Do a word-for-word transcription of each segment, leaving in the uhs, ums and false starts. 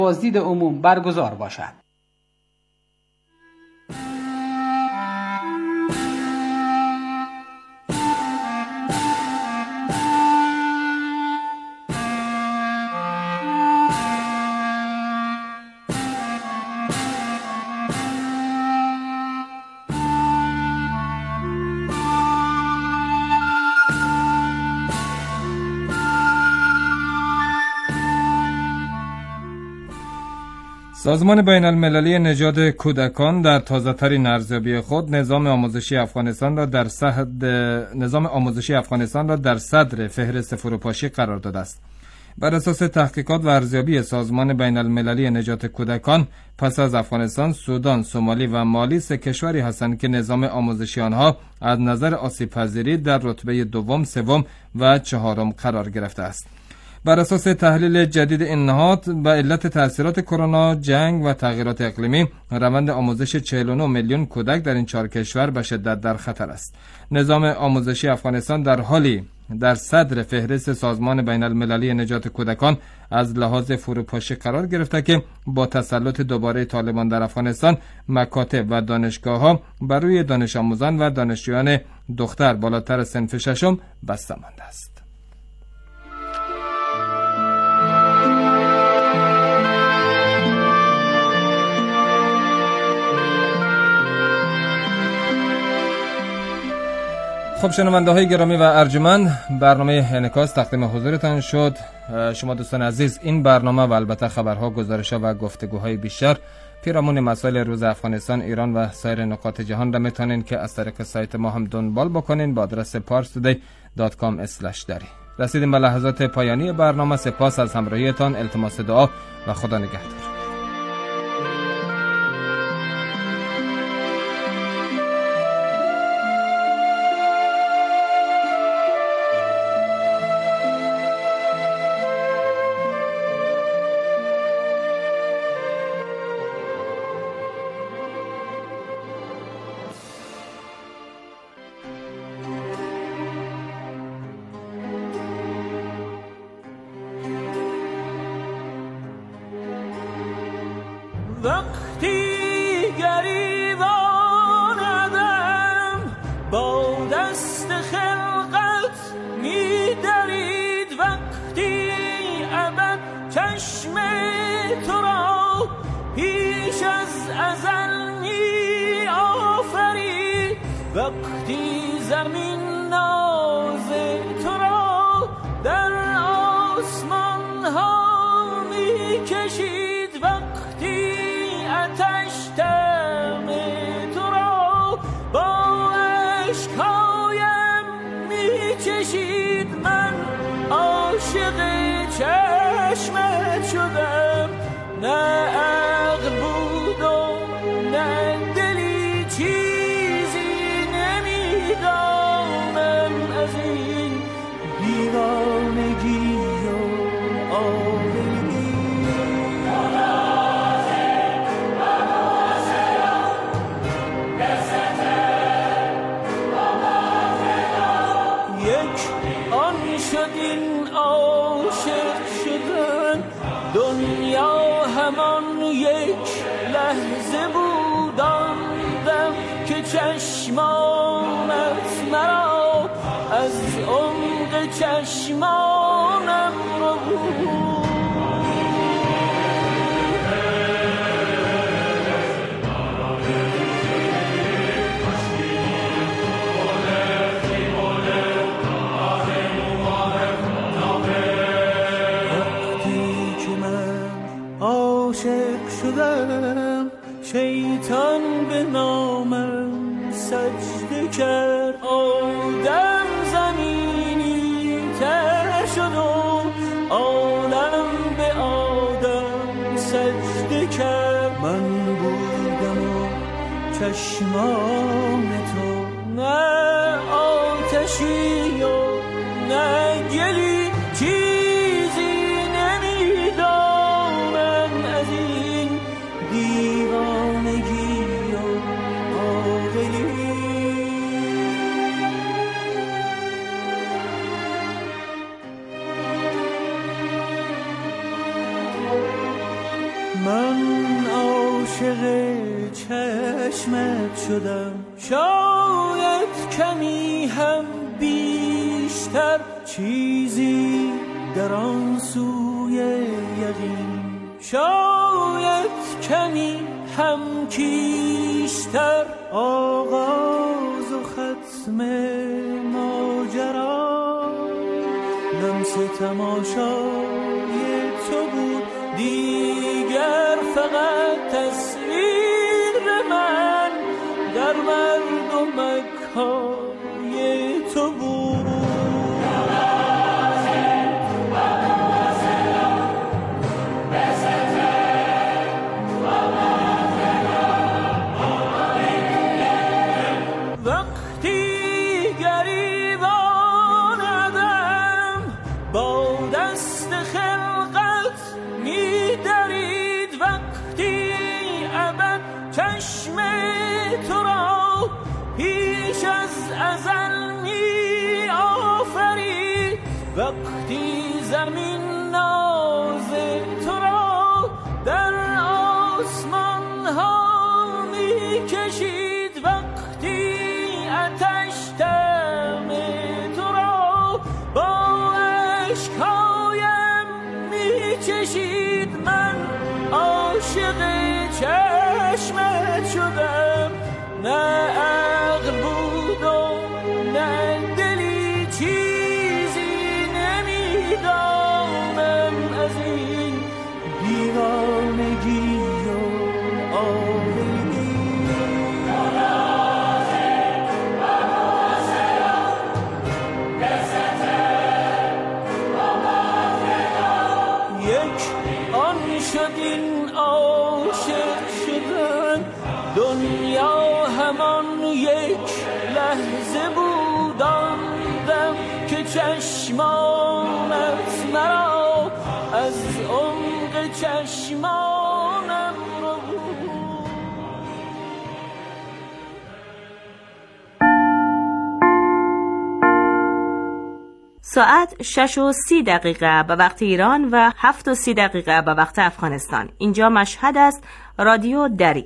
بازدید عموم برگزار باشد. سازمان بین المللی نژاد کودکان در تازه‌ترین ارزیابی خود نظام آموزشی افغانستان را در صد نظام آموزشی افغانستان را در صدر فهرست فروپاشی قرار داده است. بر اساس تحقیقات و ارزیابی سازمان بین المللی نژاد کودکان، پس از افغانستان، سودان، سومالی و مالی سه کشوری هستند که نظام آموزشی آنها از نظر آسیب‌پذیری در رتبه دوم، سوم و چهارم قرار گرفته است. بر اساس تحلیل جدید این نهاد، به علت تأثیرات کرونا، جنگ و تغییرات اقلیمی، روند آموزش چهل و نه میلیون کودک در این چهار کشور به شدت در خطر است. نظام آموزشی افغانستان در حالی در صدر فهرست سازمان بین المللی نجات کودکان از لحاظ فروپاشی قرار گرفته که با تسلط دوباره طالبان در افغانستان، مکاتب و دانشگاه‌ها بر روی دانش آموزان و دانشجویان دختر بالاتر صنف ششم بسته مانده است. خب شنونده های گرامی و ارجمند، برنامه انعکاس تقدیم حضورتان شد. شما دوستان عزیز، این برنامه و البته خبرها، گزارش‌ها و گفتگوهای بیشتر پیرامون مسائل روز افغانستان، ایران و سایر نقاط جهان را میتونین که از طریق سایت ما هم دنبال بکنین با آدرس پارس تودی دات کام اسلش دری. رسیدیم به لحظات پایانی برنامه. سپاس از همراهیتان، التماس دعا و خدا نگهدار. وقتی گریباندم با دست خلقت می درید، وقتی ابد چشم تو را پیش از ازل می آفرید، وقتی زمین ناز تو را در آسمان ها می کشید، وقتی آتش دم تو را با عشقایم می چشید، من عاشق چشمت شدم، نه عقل بود و نه دلی، چیزی نمیدانم از این دیوانگی و آوری. این عاشق شدن دنیا همان یک لحظه بود، آن دم که چشمانت مرا از عمق چشمانم رو بود. شیطان به نامم سجده کرد، آدم زمینی تر شد و عالم به آدم سجده کرد، من بودم و چشمان تو، نه آتشی و نه گلی، چیزی نمیدانم از این دیوانگی و عاقلی. من عاشق چشمت شدم، شاید کمی هم بیشتر، چیزی در آن سوی یقین، شاید کمی هم کیشتر، آغاز و ختم ماجرا لمس تماشای تو بود، دیگر فقط تصویر من در مردم مکای تو بود. وقتی زمین ناز تو را در آسمان ها می کشید، وقتی آتش دم تو را با اشکایم می چشید، من عاشق چشمت شدم، نه عقل بود و نه دلی، چیزی نمیدانم از این دیوانگی و آوری. یک آن شد این عاشق شدن، دنیا همان یک لحظه بود، آن دم که چشمانت مرا از عمق چشمانم رو. ساعت شش و سی دقیقه به وقت ایران و هفت و سی دقیقه به وقت افغانستان. اینجا مشهد است، رادیو دری.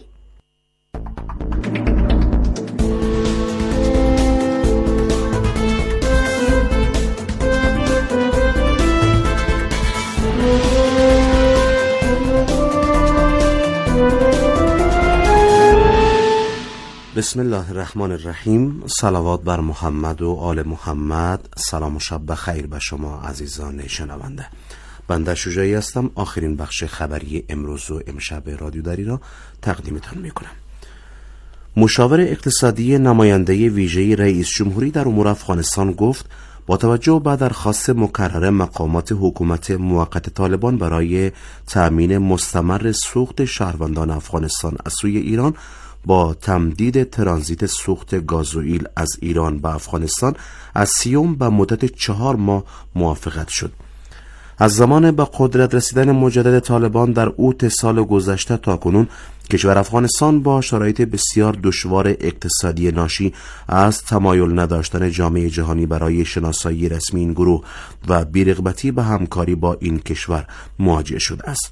بسم الله الرحمن الرحیم. صلوات بر محمد و آل محمد. سلام و شب بخیر به شما عزیزان شنونده. بنده شجاعی هستم. آخرین بخش خبری امروز و امشب رادیو دری را تقدیمتان میکنم. مشاور اقتصادی نماینده ویژه رئیس جمهوری در امور افغانستان گفت با توجه به درخواست مکرر مقامات حکومت موقت طالبان برای تأمین مستمر سوخت شهروندان افغانستان از سوی ایران، با تمدید ترانزیت سوخت گازوئیل از ایران به افغانستان از سیوم به مدت چهار ماه موافقت شد. از زمان به قدرت رسیدن مجدد طالبان در اوت سال گذشته تا کنون، کشور افغانستان با شرایط بسیار دشوار اقتصادی ناشی از تمایل نداشتن جامعه جهانی برای شناسایی رسمی این گروه و بی‌رغبتی به همکاری با این کشور مواجه شده است.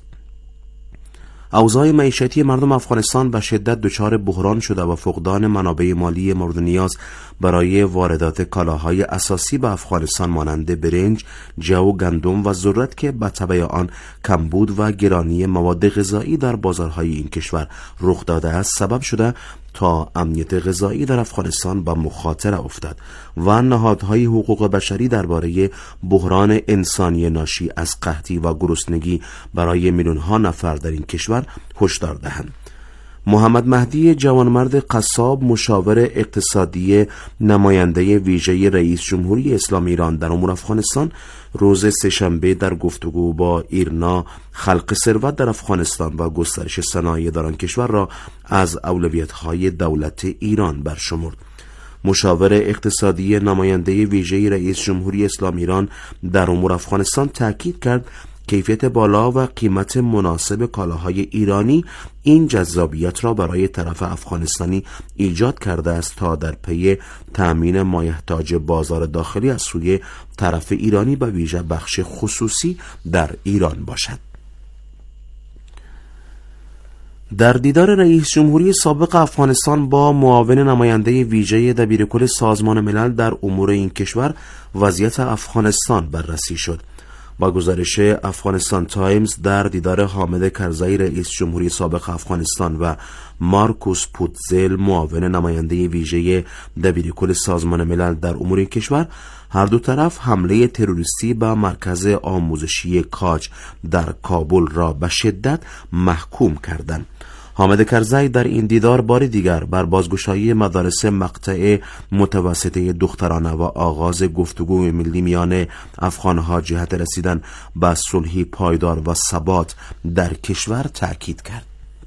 اوضاع معیشتی مردم افغانستان به شدت دچار بحران شده و فقدان منابع مالی مورد نیاز برای واردات کالاهای اساسی به افغانستان مانند برنج، جو، گندم و ذرت که به تبع آن کمبود و گرانی مواد غذایی در بازارهای این کشور رخ داده است سبب شده تا امنیت غذایی در افغانستان به مخاطره افتد و نهادهای حقوق بشری درباره بحران انسانی ناشی از قحطی و گرسنگی برای میلیون‌ها نفر در این کشور هشدار دهند. محمد مهدی جوانمرد قصاب، مشاور اقتصادی نماینده ویژه رئیس جمهوری اسلامی ایران در امور افغانستان، روز سه‌شنبه در گفتگو با ایرنا خلق ثروت در افغانستان و گسترش صنایع در آن کشور را از اولویت‌های دولت ایران برشمرد. مشاور اقتصادی نماینده ویژه رئیس جمهوری اسلامی ایران در امور افغانستان تاکید کرد کیفیت بالا و قیمت مناسب کالاهای ایرانی این جذابیت را برای طرف افغانستانی ایجاد کرده است تا در پی تأمین مایحتاج بازار داخلی از سوی طرف ایرانی به ویژه بخش خصوصی در ایران باشد. در دیدار رئیس جمهوری سابق افغانستان با معاون نماینده ویژه دبیرکل سازمان ملل در امور این کشور وضعیت افغانستان بررسی شد. با گزارش افغانستان تایمز، در دیدار حامد کرزی رئیس جمهوری سابق افغانستان و مارکوس پوتزل معاون نماینده ویژه دبیرکل سازمان ملل در امور این کشور، هر دو طرف حمله تروریستی به مرکز آموزشی کاج در کابل را به شدت محکوم کردند. حامد کرزی در این دیدار بار دیگر بر بازگشایی مدارس مقطع متوسطه دخترانه و آغاز گفتگو ملی میان افغانها جهت رسیدن به صلحی پایدار و ثبات در کشور تأکید کرد.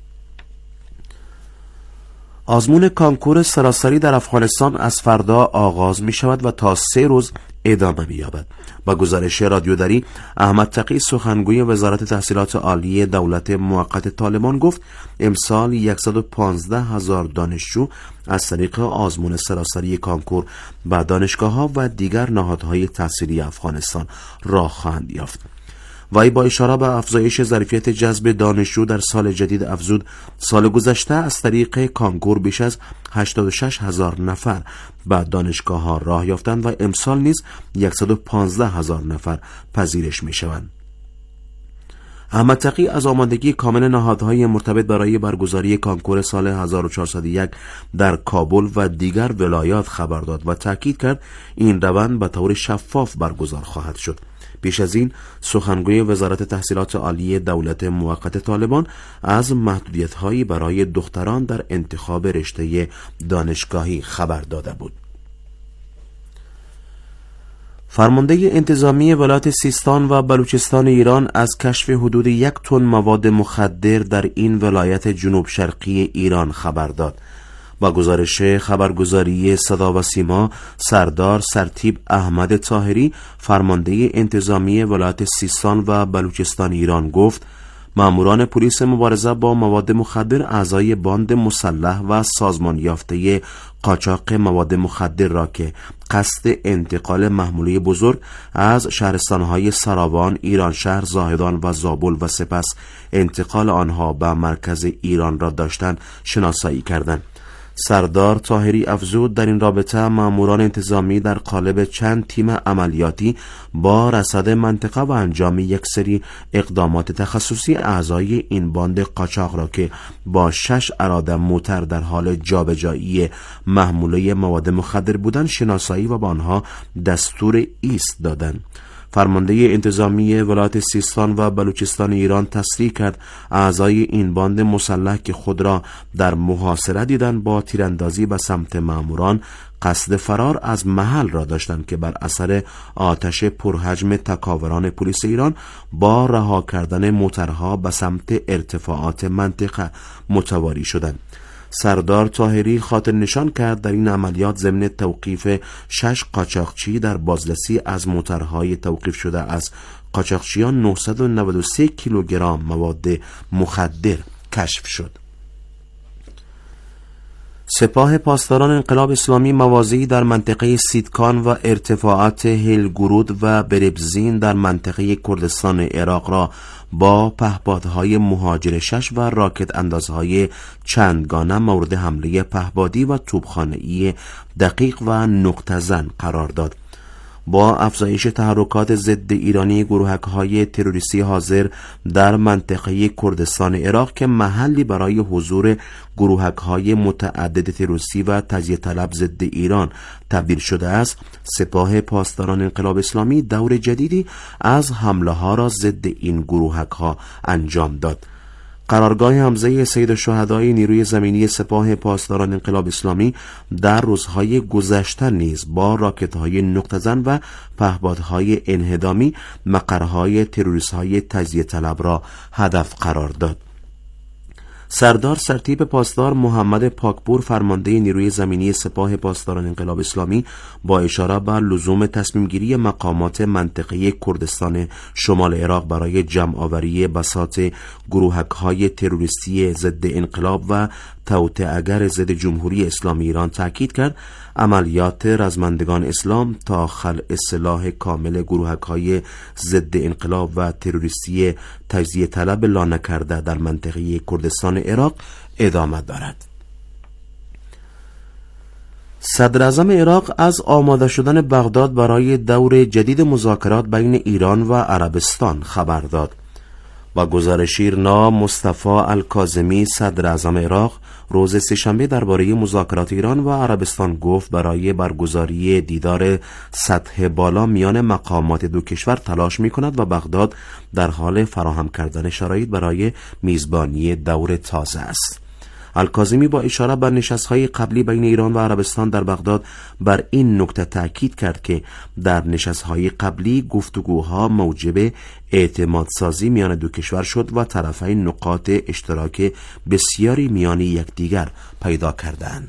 آزمون کانکور سراسری در افغانستان از فردا آغاز می شود و تا سه روز ادامه می یابد. با گزارش رادیو دری، احمد تقی سخنگوی وزارت تحصیلات عالی دولت موقت طالبان گفت امسال صد و پانزده هزار دانشجو از طریق آزمون سراسری کانکور به دانشگاه‌ها و دیگر نهادهای تحصیلی افغانستان راه خواهند یافت. وی با اشاره به افزایش ظرفیت جذب دانشجو در سال جدید افزود سال گذشته از طریق کانکور بیش از هشتاد و شش هزار نفر به دانشگاه ها راه یافتند و امسال نیز صد و پانزده هزار نفر پذیرش می شوند. احمد تقی از آمادگی کامل نهادهای مرتبط برای برگزاری کانکور سال هزار و چهارصد و یک در کابل و دیگر ولایات خبر داد و تاکید کرد این روند به طور شفاف برگزار خواهد شد. پیش از این سخنگوی وزارت تحصیلات عالی دولت موقت طالبان از محدودیت‌هایی برای دختران در انتخاب رشته دانشگاهی خبر داده بود. فرمانده انتظامی ولایت سیستان و بلوچستان ایران از کشف حدود یک تن مواد مخدر در این ولایت جنوب شرقی ایران خبر داد. با گزارش خبرگزاری صدا و سیما، سردار سرتیب احمد طاهری فرمانده انتظامی ولایت سیستان و بلوچستان ایران گفت ماموران پلیس مبارزه با مواد مخدر اعضای باند مسلح و سازمان یافته قاچاق مواد مخدر را که قصد انتقال محموله بزرگ از شهرستانهای سراوان، ایران شهر، زاهدان و زابل و سپس انتقال آنها به مرکز ایران را داشتند شناسایی کردند. سردار طاهری افزود در این رابطه ماموران انتظامی در قالب چند تیم عملیاتی با رصد منطقه و انجام یک سری اقدامات تخصصی اعضای این باند قاچاق را که با شش اراده موتر در حال جابجایی محموله مواد مخدر بودند شناسایی و با آنها دستور ایست دادند. فرمانده انتظامی ولایت سیستان و بلوچستان ایران تصریح کرد اعضای این باند مسلح که خود را در محاصره دیدند با تیراندازی به سمت ماموران قصد فرار از محل را داشتند که بر اثر آتش پرحجم تکاوران پلیس ایران با رها کردن موترها به سمت ارتفاعات منطقه متواری شدند. سردار طاهری خاطر نشان کرد در این عملیات ضمن توقیف شش قاچاقچی در بازرسی از موترهای توقیف شده از قاچاقچیان نهصد و نود و سه کیلوگرم مواد مخدر کشف شد. سپاه پاسداران انقلاب اسلامی مواضعی در منطقه سیدکان و ارتفاعات هلگرود و بربزین در منطقه کردستان عراق را با پهپادهای مهاجر شش و راکت اندازهای چندگانه مورد حمله پهپادی و توپخانه‌ای دقیق و نقطه زن قرار داد. با افزایش تحرکات ضد ایرانی گروهک‌های تروریستی حاضر در منطقه کردستان عراق که محلی برای حضور گروهک‌های متعدد تروریستی و تجزیه طلب ضد ایران تبدیل شده است، سپاه پاسداران انقلاب اسلامی دور جدیدی از حمله ها را ضد این گروهک‌ها انجام داد. قرارگاه حمزه سید الشهدای نیروی زمینی سپاه پاسداران انقلاب اسلامی در روزهای گذشته نیز با راکت‌های نقطه زن و پهپادهای انهدامی مقرهای تروریست‌های تجزیه طلب را هدف قرار داد. سردار سرتیپ پاسدار محمد پاکپور فرمانده نیروی زمینی سپاه پاسداران انقلاب اسلامی با اشاره بر لزوم تصمیم گیری مقامات منطقه کردستان شمال عراق برای جمع آوری بساط گروهک‌های تروریستی ضد انقلاب و توطئه‌گر ضد جمهوری اسلامی ایران تاکید کرد عملیات رزمندگان اسلام تا خلع سلاح کامل گروهک‌های ضد انقلاب و تروریستی تجزیه طلب لا نکرده در منطقه کردستان عراق ادامه دارد. صدر اعظم عراق از آماده شدن بغداد برای دور جدید مذاکرات بین ایران و عربستان خبر داد. با گزارش ایرنا مصطفی الکاظمی صدر اعظم عراق روز سه‌شنبه درباره مذاکرات ایران و عربستان گفت برای برگزاری دیدار سطح بالا میان مقامات دو کشور تلاش می‌کند و بغداد در حال فراهم کردن شرایط برای میزبانی دور تازه است. الکاظمی با اشاره بر نشست‌های قبلی بین ایران و عربستان در بغداد بر این نکته تاکید کرد که در نشست‌های قبلی گفتگوها موجب اعتماد سازی میان دو کشور شد و طرفین نقاط اشتراک بسیاری میان یکدیگر پیدا کردند.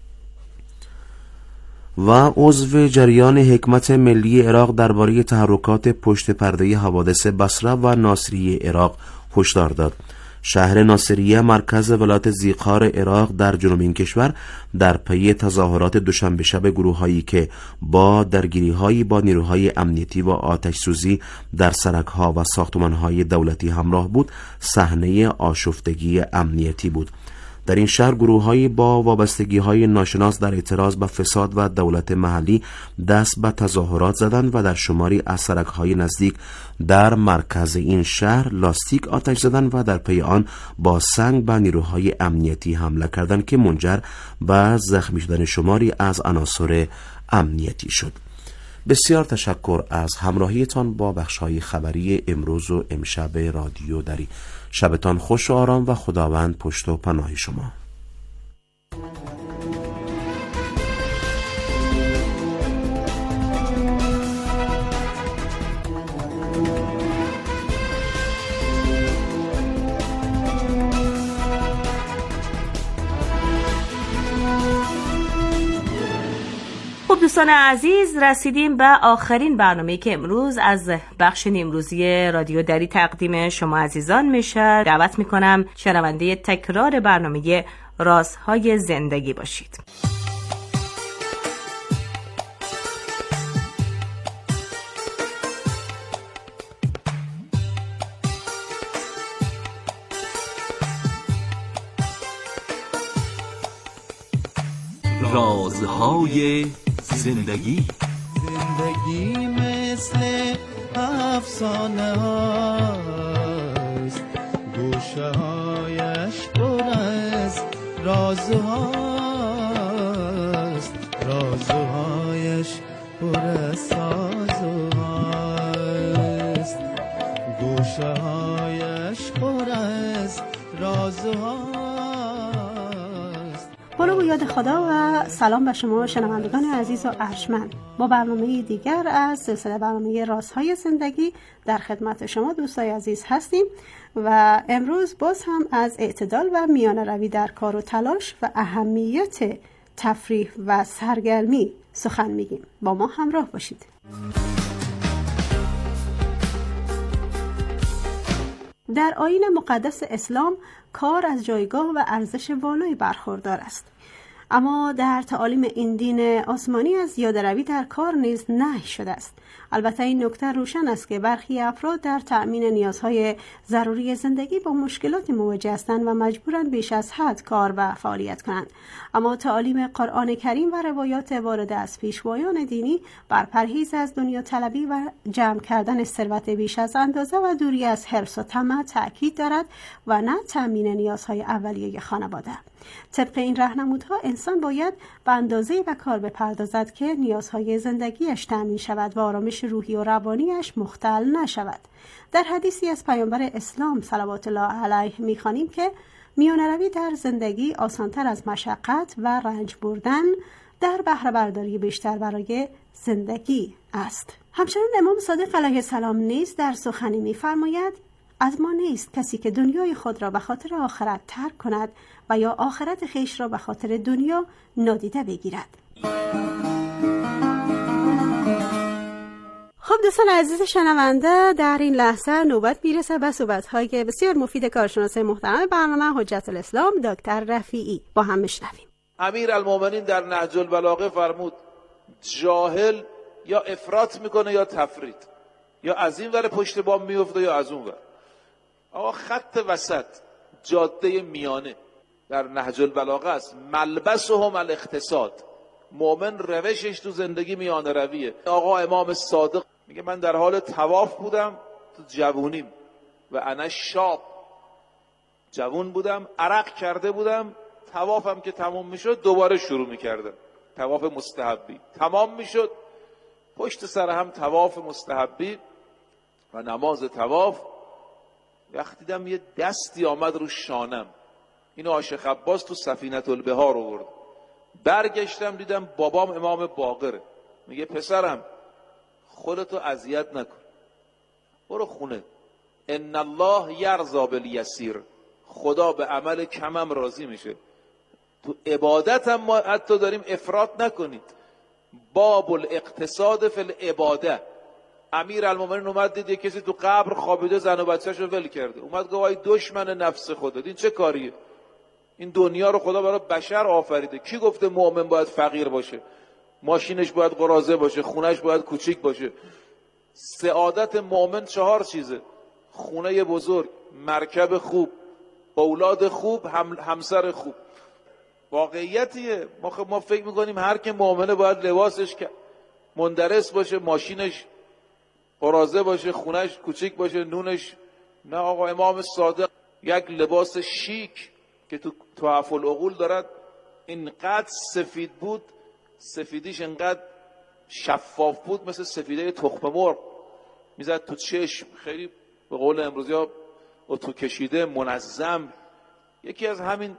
و عضو جریان حکمت ملی عراق درباره تحرکات پشت پرده حوادث بصره و ناصریه عراق هشدار داد. شهر ناصریه مرکز ولایت ذیقار عراق در جنوب این کشور در پی تظاهرات دوشنبه شب گروه‌هایی که با درگیری‌هایی با نیروهای امنیتی و آتش‌سوزی در سرک‌ها و ساختمان‌های دولتی همراه بود، صحنه آشفتگی امنیتی بود. در این شهر گروه‌هایی با وابستگی‌های ناشناس در اعتراض به فساد و دولت محلی دست به تظاهرات زدند و در شماری از سرک‌های نزدیک در مرکز این شهر لاستیک آتش زدند و در پی آن با سنگ به نیروهای امنیتی حمله کردند که منجر به زخمی شدن شماری از عناصر امنیتی شد. بسیار تشکر از همراهیتان با بخش‌های خبری امروز و امشب رادیو دری. شبتان خوش و آرام و خداوند پشت و پناه شما. خب دوستان عزیز، رسیدیم به آخرین برنامه‌ای که امروز از بخش نیمروزی رادیو دری تقدیم شما عزیزان میشه. دعوت میکنم شنونده تکرار برنامه رازهای زندگی باشید. رازهای زندگی. زندگی مثل افسانه هاست، گوشه هایش پر از رازهاست، رازهایش پر از سازهاست، گوشه هایش پر از رازهاست. بالا و یاد خدا و سلام به شما شنوندگان عزیز و ارجمند. با برنامه دیگر از سلسله برنامه رازهای زندگی در خدمت شما دوستای عزیز هستیم و امروز باز هم از اعتدال و میانه روی در کار و تلاش و اهمیت تفریح و سرگرمی سخن میگیم. با ما همراه باشید. در آیین مقدس اسلام کار از جایگاه و ارزش والایی برخوردار است، اما در تعالیم این دین آسمانی از یادروی در کار نیز نهی شده است. البته این نکته روشن است که برخی افراد در تأمین نیازهای ضروری زندگی با مشکلات مواجه هستند و مجبورند بیش از حد کار و فعالیت کنند، اما تعالیم قرآن کریم و روایات وارده از پیشوایان دینی بر پرهیز از دنیا طلبی و جمع کردن ثروت بیش از اندازه و دوری از حرص و طمع تأکید دارد و نه تأمین نیازهای اولیه خانواده. طبق این راهنمودها انسان باید به اندازه‌ای به کار بپردازد که نیازهای زندگیش تأمین شود و آرامش روحی و روانیش مختل نشود. در حدیثی از پیامبر اسلام صلوات الله علیه می‌خوانیم که میانه‌روی در زندگی آسان‌تر از مشقت و رنج بردن در بهره برداری بیشتر برای زندگی است. همچنین امام صادق علیه السلام نیز در سخنی می‌فرماید از ما نیست کسی که دنیای خود را به خاطر آخرت ترک کند و یا آخرت خیش را به خاطر دنیا نادیده بگیرد. خب دوستان عزیز شنونده، در این لحظه نوبت میرسه به صحبت‌های بسیار مفید کارشناس محترم برنامه حجت الاسلام دکتر رفیعی. با هم بشنویم. امیرالمومنین در نهج البلاغه فرمود جاهل یا افراط میکنه یا تفرید، یا از این ور پشت بام میفته یا از اون ور. آقا خط وسط، جاده میانه در نهج البلاغه است. ملبسهم الاقتصاد. مؤمن روشش تو زندگی میانه رویه. آقا امام صادق میگه من در حال طواف بودم تو جوونیم و انا شاب، جوون بودم، عرق کرده بودم، طوافم که تمام میشد دوباره شروع میکردم، طواف مستحبی تمام میشد، پشت سر هم طواف مستحبی و نماز طواف. وقتی دیدم یه دستی آمد رو شانم، اینو عاشق عباس تو سفینه البحار آورد. برگشتم دیدم بابام امام باقره. میگه پسرم خودتو اذیت نکن، برو خونه. ان الله یرضا بالیسیر، خدا به عمل کمم راضی میشه. تو عبادت هم ما حتی داریم افراط نکنید. باب الاقتصاد فی العباده. امیرالمومنین اومد دید یک کسی تو قبر خوابیده، زن و بچه‌شو ول کرده، اومد گفت ای دشمن نفس خودت، این چه کاریه؟ این دنیا رو خدا برای بشر آفریده. کی گفته مؤمن باید فقیر باشه؟ ماشینش باید قراضه باشه، خونش باید کوچیک باشه. سعادت مؤمن چهار چیزه: خونه بزرگ، مرکب خوب، اولاد خوب، هم، همسر خوب. واقعیتیه. ما خب ما فکر میکنیم هر که مؤمنه باید لباسش مندرس باشه، ماشینش قراضه باشه، خونش کوچیک باشه، نونش. نه آقا، امام صادق یک لباس شیک که تو تحف العقول دارد اینقدر سفید بود، سفیدیش اینقدر شفاف بود مثل سفیده تخم مرغ، میزد تو چشم، خیلی به قول امروزی ها اتو کشیده، منظم. یکی از همین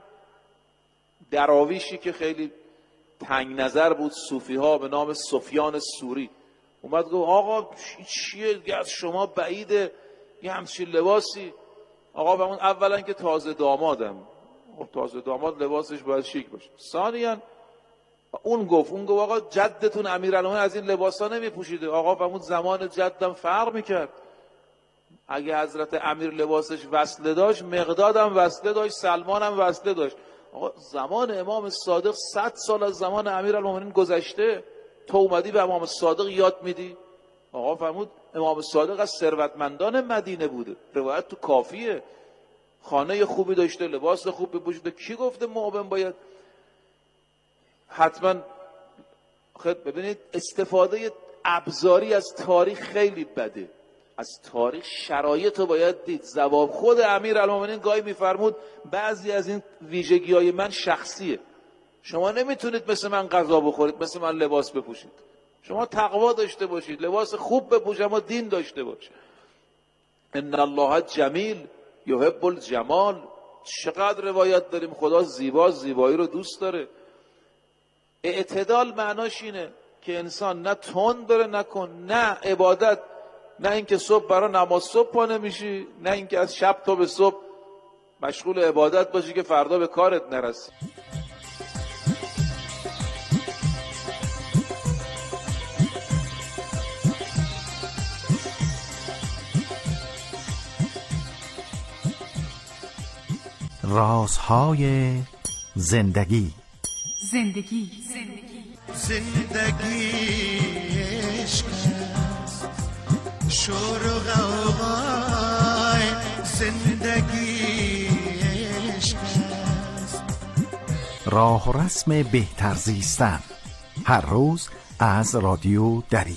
دراویشی که خیلی تنگ نظر بود صوفی ها به نام سفیان سوری اومد گفت آقا چیه از شما بعیده یه همچین لباسی؟ آقا و اون اولا که تازه دامادم، تازه داماد لباسش باید شیک باشه. ثانیاً اون گفت اون گفت آقا جدتون امیرالمومنین از این لباسا نمی پوشیده. آقا و اون زمان جدم فرق میکرد. اگه حضرت امیر لباسش وصله داشت، مقدادم وصله داشت، سلمانم وصله داشت. آقا زمان امام صادق صد سال از زمان امیرالمومنین گذشته، تو اومدی به امام صادق یاد میدی؟ آقا فرمود امام صادق از ثروتمندان مدینه بوده، روایت تو کافیه، خانه خوبی داشته، لباس خوب بپوشیده. کی گفته مؤمن باید حتما؟ خب ببینید استفاده ابزاری از تاریخ خیلی بده. از تاریخ شرایط رو باید دید. جواب خود امیرالمومنین گاهی میفرمود بعضی از این ویژگی های من شخصیه، شما نمیتونید مثل من غذا بخورید، مثل من لباس بپوشید. شما تقوا داشته باشید، لباس خوب بپوشید، اما دین داشته باشید. ان الله جمیل یحب الجمال. چقدر روایت داریم خدا زیبا زیبایی رو دوست داره. اعتدال معناش اینه که انسان نه تند داره نکن، نه عبادت، نه اینکه صبح برای نماز صبح پا نمیشی، نه اینکه از شب تا به صبح مشغول عبادت باشی که فردا به کارت نرسی. رازهای زندگی. زندگی زندگی زندگی عشق است، شور و غوغای زندگی عشق است. راه و رسم بهتر زیستن، هر روز از رادیو دری.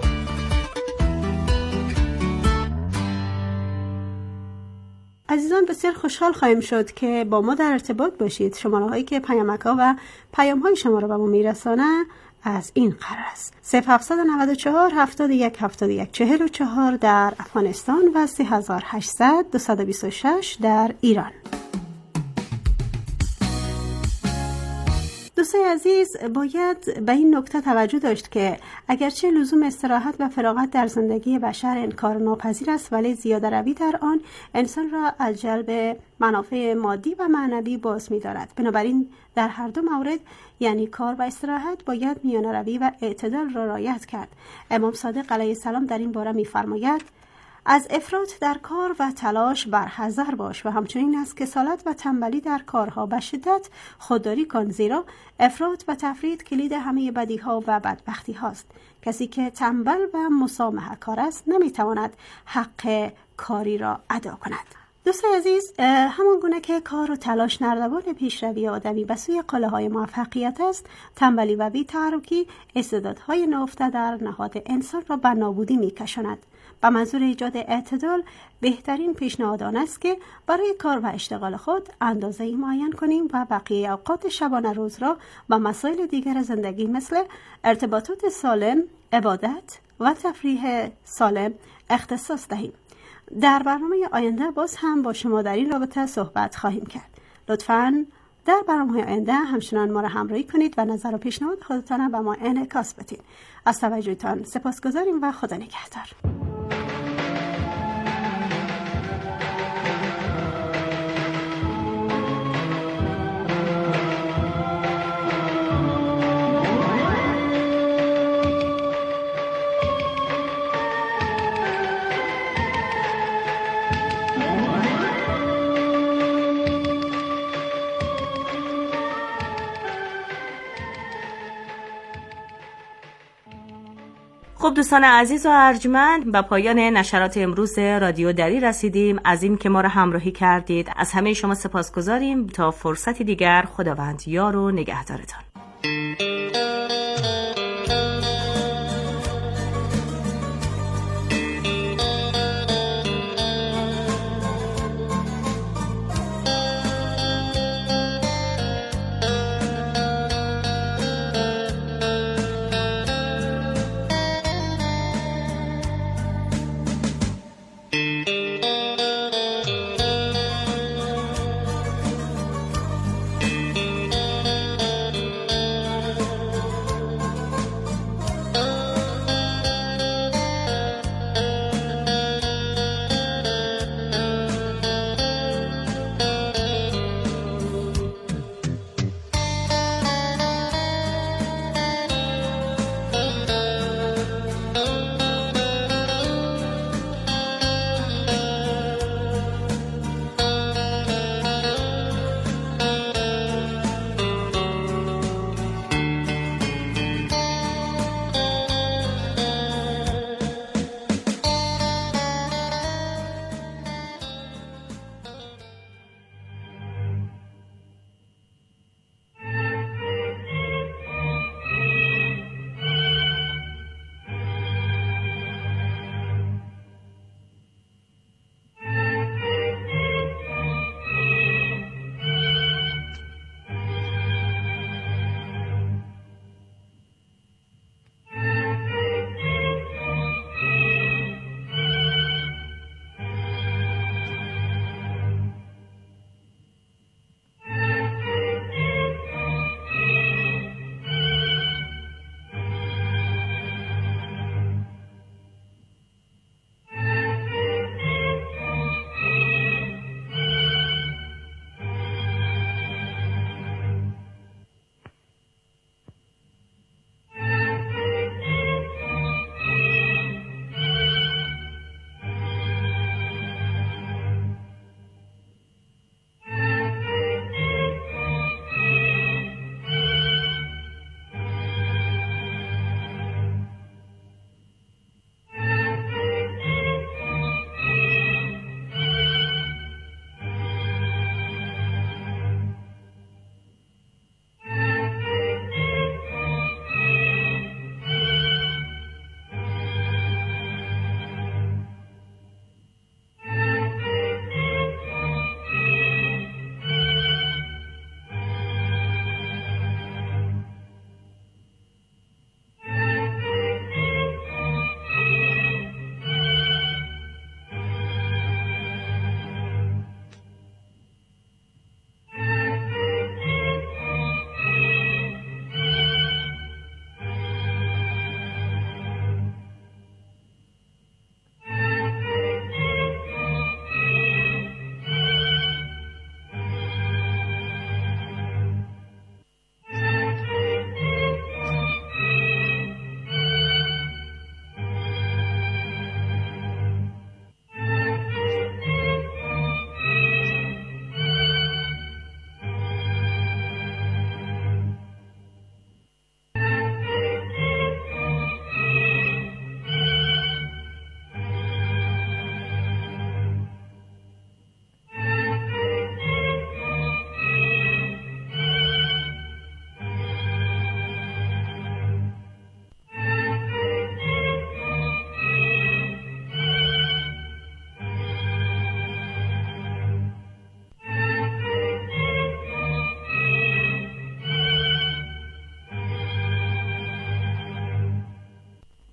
عزیزان بسیار خوشحال خواهیم شد که با ما در ارتباط باشید. شماره هایی که پیامک‌ها و پیام های شما رو به ما میرسانه از این قرار است: صفر هفت نه چهار هفتاد و یک هفتاد و یک چهل و چهار در افغانستان و سه هزار و هشتصد دویست و بیست و شش در ایران. دوستای عزیز، باید به این نکته توجه داشت که اگرچه لزوم استراحت و فراغت در زندگی بشر انکارناپذیر است، ولی زیاده روی در آن انسان را از جلب منافع مادی و معنوی باز می دارد. بنابراین در هر دو مورد، یعنی کار و استراحت، باید میانه روی و اعتدال را رعایت کرد. امام صادق علیه السلام در این باره می فرماید: از افراط در کار و تلاش برحذر باش و همچنین از کسالت و تنبلی در کارها به شدت خودداری کن، زیرا افراط و تفرید کلید همه بدیها و بدبختی هاست. کسی که تنبل و مسامحه کار است نمیتواند حق کاری را ادا کند. دوستان عزیز، همان گونه که کار و تلاش نردبان پیشروی آدمی به سوی قله‌های موفقیت است، تنبلی و بی‌تحرکی استعدادهای نهفته در نهاد انسان را به نابودی می‌کشاند. به منظور ایجاد اعتدال، بهترین پیشنهاد آن است که برای کار و اشتغال خود اندازه‌ای معین کنیم و بقیه اوقات شبانه روز را با مسائل دیگر زندگی مثل ارتباطات سالم، عبادت و تفریح سالم اختصاص دهیم. در برنامه آینده باز هم با شما در این رابطه صحبت خواهیم کرد. لطفاً در برنامه آینده همچنان ما را همراهی کنید و نظر و پیشنهاد خودتان به ما انعکاس بدید. از توجهتان سپاسگزاریم و خدا نگهدار. خب دوستان عزیز و ارجمند، به پایان نشرات امروز رادیو دری رسیدیم. از این که ما را همراهی کردید از همه شما سپاسگزاریم. تا فرصتی دیگر، خداوند یار و نگهدارتان.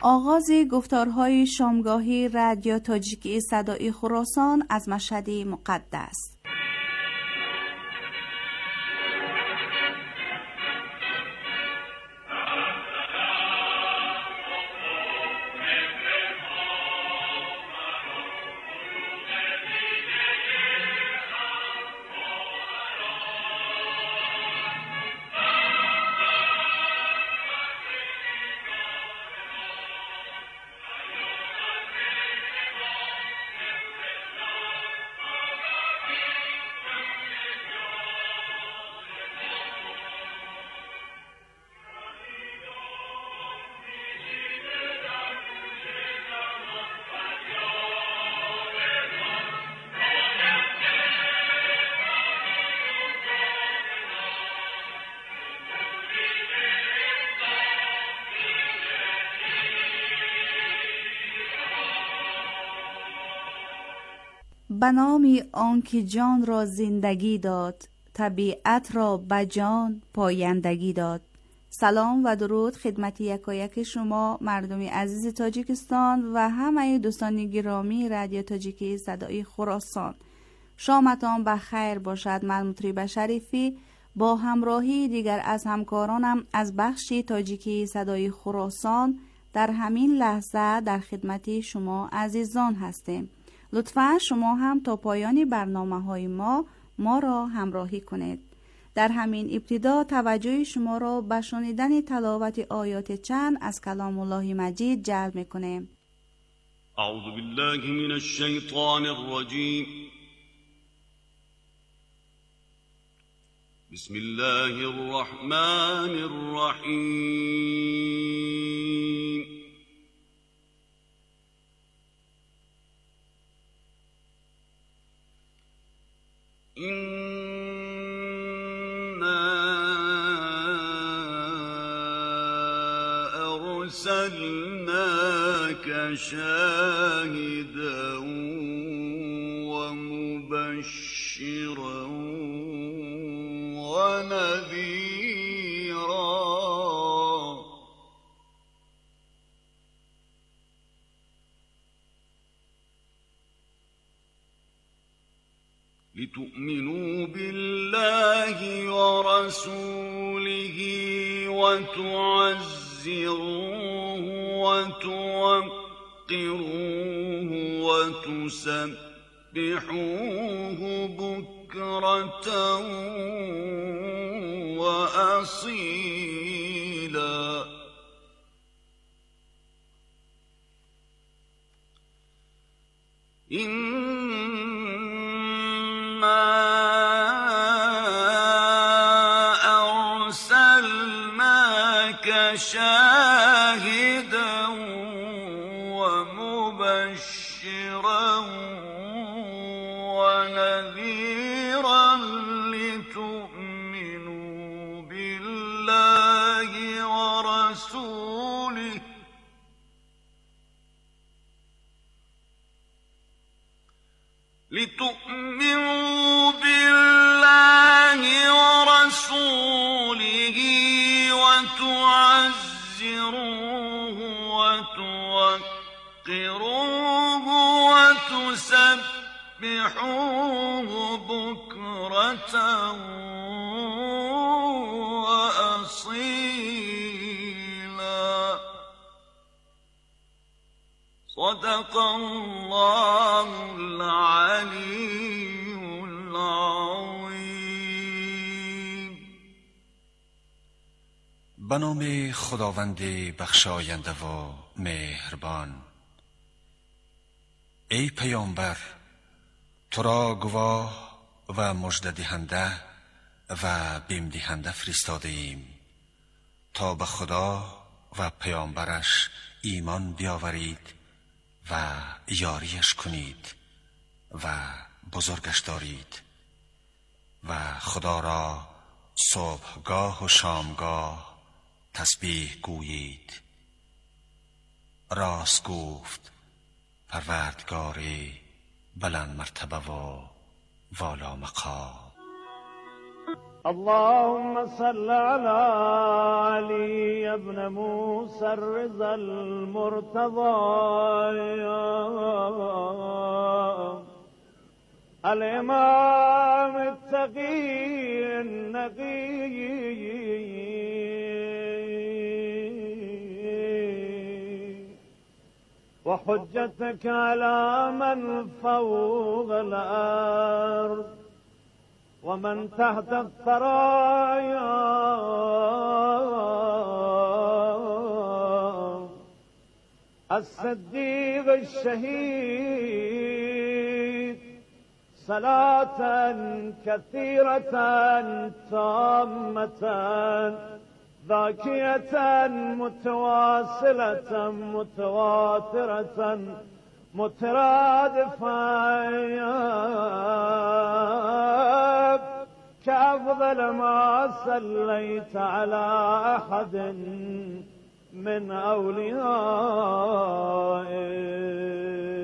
آغاز گفتارهای شامگاهی رادیو تاجیکی صدای خراسان از مشهد مقدس. به نام آنکه جان را زندگی داد، طبیعت را به جان پایندگی داد. سلام و درود خدمت یکایک شما مردم عزیز تاجیکستان و همه دوستان گرامی رادیو تاجیکی صدای خراسان. شامتان بخیر باشد. من مطرب شریفی با همراهی دیگر از همکارانم از بخش تاجیکی صدای خراسان در همین لحظه در خدمت شما عزیزان هستیم. لطفاً شما هم تا پایان برنامه های ما ما را همراهی کنید. در همین ابتدا توجه شما را به شنیدن تلاوت آیات چند از کلام الله مجید جلب می‌کنیم. اعوذ بالله من الشیطان الرجیم. بسم الله الرحمن الرحیم. إنا أرسلناك شاهدا ومبشرا ونذيرا لتؤمنوا بالله ورسوله وتعزروه وتوقروه وتسبحوه بكرة وأصيلا. شاهدا ومبشرا ونذيرا لتؤمنوا بالله ورسوله لتؤمنوا بالله ورسوله وتعزروه وتوقروه وتسبحوه بكرة وأصيلا. صدق الله العلي العظيم. به نام خداوند بخشاینده و مهربان. ای پیامبر، تو را گواه و مژده دهنده و بیم دهنده فرستاده ایم تا به خدا و پیامبرش ایمان بیاورید و یاریش کنید و بزرگش دارید و خدا را صبحگاه و شامگاه تسبیح گویید. راست گفت پروردگاری بلند مرتبه و والا مقام. اللهم صل على علي ابن موسى الرضا المرتضى الإمام التقي النقي وحجتك على من فوق الأرض ومن تحت الثرايا الصديق الشهيد صلاة كثيرة تامة ذاكية متواصلة متواترة مترادفة كأفضل ما صليت على أحد من أوليائك.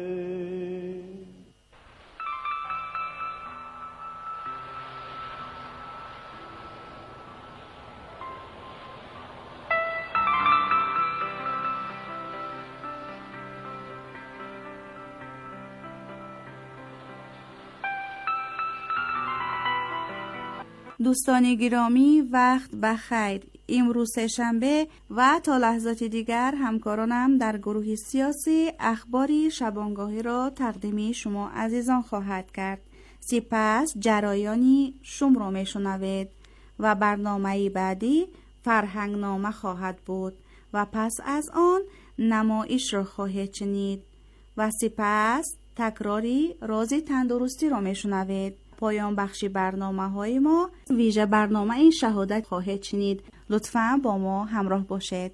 دوستان گرامی، وقت بخیر. امروز سه‌شنبه و تا لحظات دیگر همکارانم در گروه سیاسی اخباری شبانگاهی را تقدیم شما عزیزان خواهد کرد. سپس جرایانی شم را میشنوید و برنامه بعدی فرهنگ نامه خواهد بود و پس از آن نمایش را خواهید شنید و سپس تکراری راز تندرستی را میشنوید. پایان بخشی برنامه های ما ویژه برنامه این شهادت خواهید شنید. لطفاً با ما همراه باشید.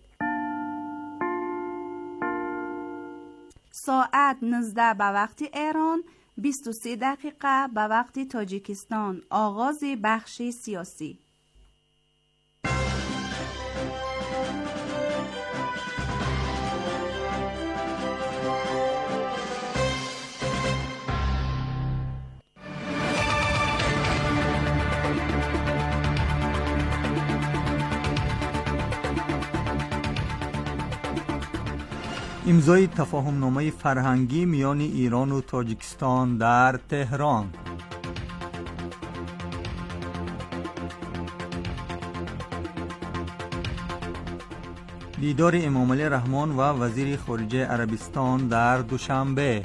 ساعت نوزده به وقت ایران، بیست و سه دقیقه به وقت تاجیکستان. آغاز بخش سیاسی. امضای تفاهم‌نامه فرهنگی میان ایران و تاجیکستان در تهران. دیدار امامعلی رحمان و وزیر خارجه عربستان در دوشنبه.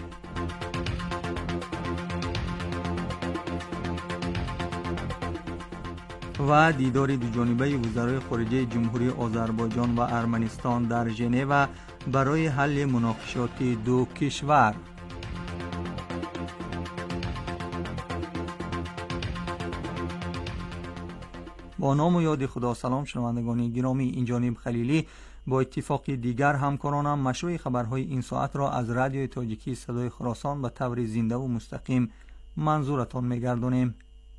و دیدار دوجانبه وزرای خارجه جمهوری آذربایجان و ارمنستان در ژنو برای حل مناقشات دو کشور. با نام و یاد خدا. سلام شنوندگان گرامی، این جانب خلیلی با اتفاق دیگر همکارانم مشروع خبرهای این ساعت را از رادیوی تاجیکی صدای خراسان به طور زنده و مستقیم منظورتان می‌گردانیم.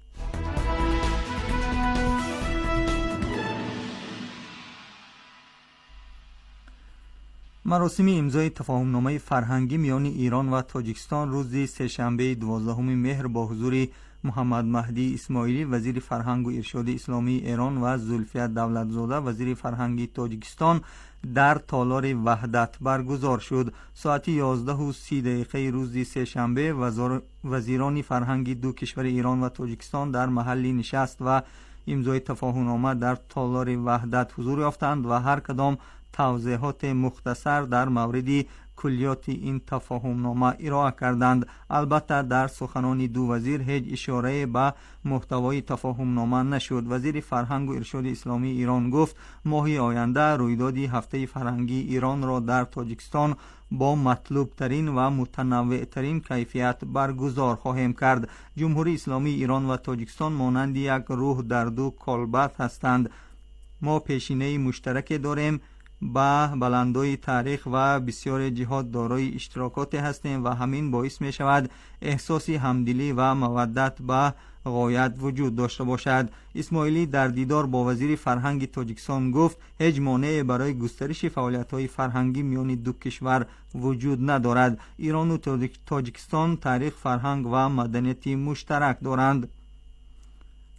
مراسم امضای تفاهم‌نامه فرهنگی میان ایران و تاجیکستان روز سه‌شنبه دوازدهم مهر با حضور محمد مهدی اسماعیلی وزیر فرهنگ و ارشاد اسلامی ایران و زلفیه دولتزاده وزیر فرهنگ تاجیکستان در تالار وحدت برگزار شد. ساعت یازده و سی دقیقه روز سه‌شنبه وزیران فرهنگی دو کشور ایران و تاجیکستان در محلی نشست و امضای تفاهم‌نامه در تالار وحدت حضور یافتند و هر کدام توضیحات مختصر در مورد کلیات این تفاهم‌نامه ارائه کردند. البته در سخنان دو وزیر هیچ اشاره به محتوای تفاهم‌نامه نشد. وزیر فرهنگ و ارشاد اسلامی ایران گفت ماه آینده رویداد هفته فرهنگی ایران را در تاجیکستان با مطلوب ترین و متنوع ترین کیفیت برگزار خواهیم کرد. جمهوری اسلامی ایران و تاجیکستان مانند یک روح در دو کالبد هستند. ما پیشینه مشترک داریم، با بلندای تاریخ و بسیار جهات دارای اشتراکات هستیم و همین باعث می شود احساسی همدلی و مودت به غایت وجود داشته باشد. اسماعیلی در دیدار با وزیر فرهنگ تاجیکستان گفت هیچ مانعی برای گسترش فعالیت‌های فرهنگی میان دو کشور وجود ندارد. ایران و تاجیکستان تاریخ، فرهنگ و مدنیتی مشترک دارند.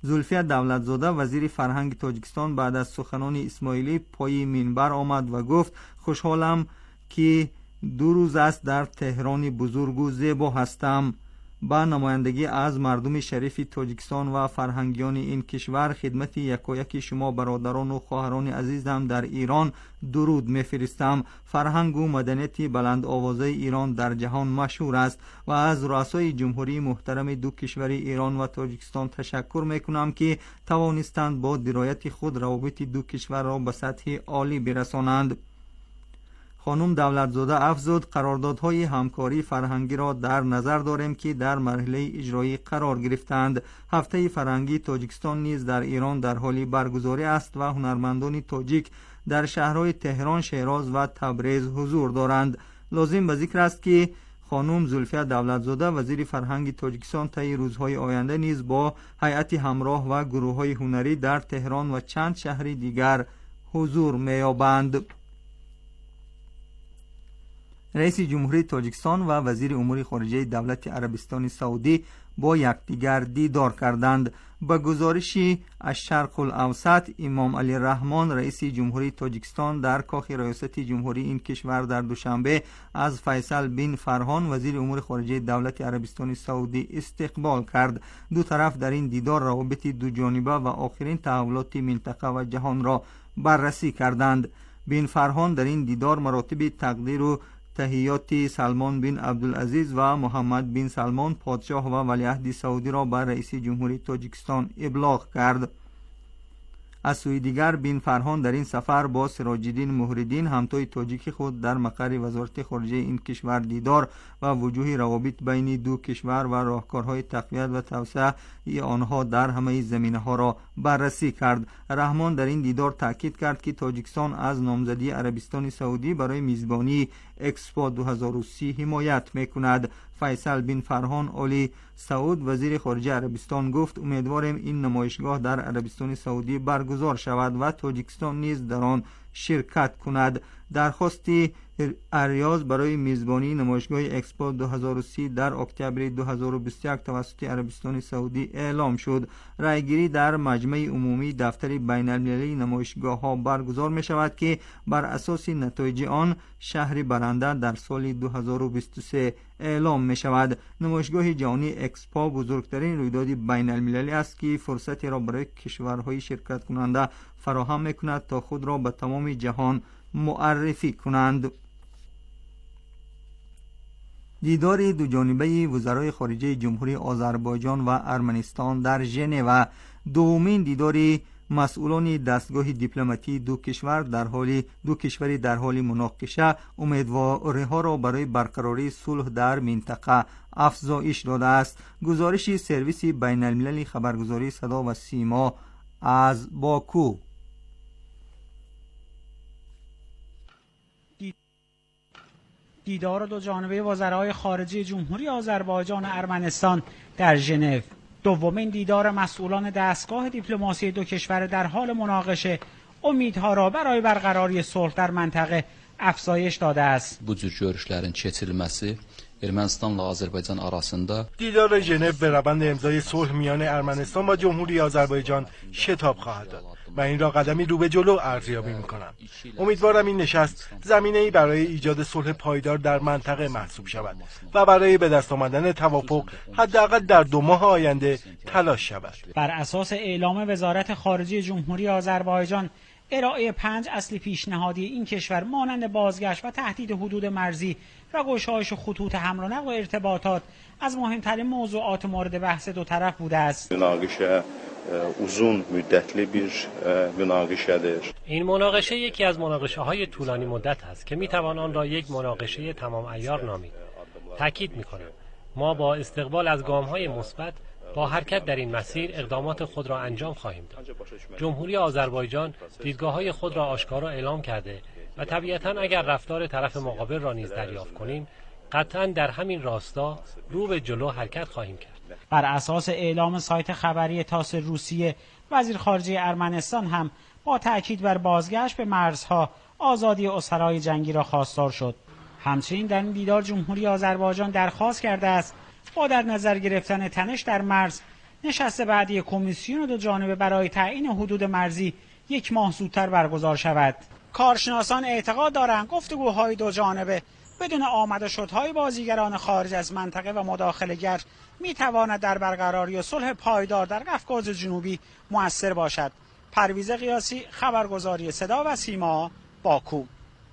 زلفیه دولتزاده وزیر فرهنگ تاجیکستان بعد از سخنان اسماعیلی پای منبر آمد و گفت خوشحالم که دو روز است در تهران بزرگ و زیبا هستم. با نمایندگی از مردم شریف تاجیکستان و فرهنگیان این کشور خدمت یکایک شما برادران و خواهران عزیزم در ایران درود میفرستم. فرهنگ و مدنیت بلند آوازه ایران در جهان مشهور است و از رؤسای جمهوری محترم دو کشور ایران و تاجیکستان تشکر میکنم که توانستند با درایت خود روابط دو کشور را به سطح عالی برسانند. خانم دولتزاده افزود قراردادهای همکاری فرهنگی را در نظر داریم که در مرحله اجرایی قرار گرفتند. هفته فرهنگی تاجیکستان نیز در ایران در حال برگزاری است و هنرمندان تاجیک در شهرهای تهران، شیراز و تبریز حضور دارند. لازم به ذکر است که خانم زلفیه دولتزاده وزیر فرهنگ تاجیکستان طی روزهای آینده نیز با هیئت همراه و گروه‌های هنری در تهران و چند شهر دیگر حضور می‌یابند. رئیس جمهوری تاجیکستان و وزیر امور خارجه دولت عربستان سعودی با یکدیگر دیدار کردند. با گزارش الشرق الاوسط، امام علی رحمان رئیس جمهوری تاجیکستان در کاخ ریاست جمهوری این کشور در دوشنبه از فیصل بن فرهان وزیر امور خارجه دولت عربستان سعودی استقبال کرد. دو طرف در این دیدار روابط دو جانبه و آخرین تحولات منطقه و جهان را بررسی کردند. بن فرهان در این دیدار مراتب تقدیر و تحیات سلمان بن عبدالعزیز و محمد بن سلمان پادشاه و ولیعهد سعودی را بر رئیس جمهوری تاجیکستان ابلاغ کرد. از سوی دیگر بن فرهان در این سفر با سراج الدین مهرالدین همتای تاجیک خود در مقر وزارت خارجه این کشور دیدار و وجوه روابط بین دو کشور و راهکارهای تقویت و توسعه آنها در همه زمینه‌ها را بررسی کرد. رحمان در این دیدار تاکید کرد که تاجیکستان از نامزدی عربستان سعودی برای میزبانی اکسپو دو هزار و سی حمایت میکند. فیصل بن فرهان آلی سعود وزیر خارجه عربستان گفت امیدواریم این نمایشگاه در عربستان سعودی برگزار شود و تاجیکستان نیز در آن شرکت کند. درخواست اریاز برای میزبانی نمایشگاه اکسپو دو هزار و سی در اکتبر دو هزار و بیست و یک توسط عربستان سعودی اعلام شد. رایگیری در مجمع عمومی دفتر بین المللی نمایشگاه ها برگزار می شود که بر اساس نتایج آن شهر برنده در سال دو هزار و بیست و سه اعلام می شود. نمایشگاه جهانی اکسپو بزرگترین رویداد بین المللی است که فرصتی را برای کشورهای شرکت کننده فراهم می کند تا خود را به تمام جهان معرفی کنند. دیدار دو جانبه وزرای خارجه جمهوری آذربایجان و ارمنستان در ژنو، دومین دیدار مسئولان دستگاه دیپلماتی دو کشور در حال دو کشوری در حال مناقشه امیدواری ها را برای برقراری صلح در منطقه افزایش داده است. گزارش سرویس بین المللی خبرگزاری صدا و سیما از باکو. دیدار دو جانبه وزرای خارجه جمهوری آذربایجان و ارمنستان در ژنو، دومین دیدار مسئولان دستگاه دیپلماسی دو کشور در حال مناقشه امیدها را برای برقراری صلح در منطقه افزایش dade است. Bu cür görüşlərin keçirilməsi Ermənistanla Azərbaycan arasında دیدار ژنو به روند امضای صلح میان ارمنستان و جمهوری آذربایجان شتاب خواهد داد و این را قدمی رو به جلو ارزیابی می‌کنم. امیدوارم این نشست زمینه‌ای برای ایجاد صلح پایدار در منطقه محسوب شود و برای به دست آمدن توافق حداقل در دو ماه آینده تلاش شود. بر اساس اعلام وزارت خارجه جمهوری آذربایجان، ارائه پنج اصل پیشنهادی این کشور مانند بازگشت و تهدید حدود مرزی و گشایش خطوط حمل و نقل و ارتباطات از مهمترین موضوعات مورد بحث دو طرف بوده است. مناقشه uzun müddetli bir münaqişədir. این مناقشه یکی از مناقشه های طولانی مدت است که میتوان آن را یک مناقشه تمام عیار نامید. تاکید میکنم ما با استقبال از گام های مثبت با حرکت در این مسیر اقدامات خود را انجام خواهیم داد. جمهوری آذربایجان دیدگاه‌های خود را آشکارا اعلام کرده و طبیعتاً اگر رفتار طرف مقابل را نیز دریافت کنیم قطعاً در همین راستا رو به جلو حرکت خواهیم کرد. بر اساس اعلام سایت خبری تاس روسیه، وزیر خارجه ارمنستان هم با تأکید بر بازگشت به مرزها آزادی اسرای جنگی را خواستار شد. همچنین در این دیدار جمهوری آذربایجان درخواست کرده است با در نظر گرفتن تنش در مرز نشست بعدی کمیسیون دو جانبه برای تعیین حدود مرزی یک ماه زودتر برگزار شود. کارشناسان اعتقاد دارند گفتگوهای دو جانبه بدون آمده شدهای بازیگران خارج از منطقه و مداخله‌گر میتواند در برقراری صلح پایدار در قفقاز جنوبی مؤثر باشد. پرویز قیاسی، خبرگزاری صدا و سیما، باکو.